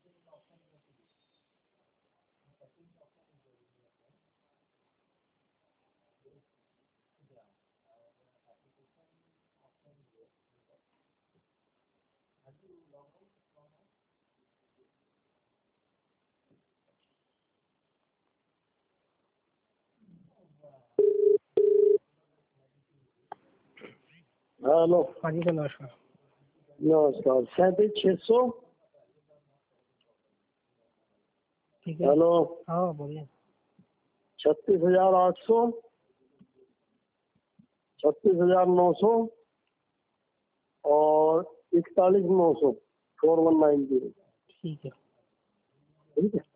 Hello. हाँ जी sir, नमस्कार। नमस्कार। 37,600। ठीक है। हेलो। हाँ बोलिए। 36,800, 36,900 और 41,900, 4190। ठीक है। ठीक है।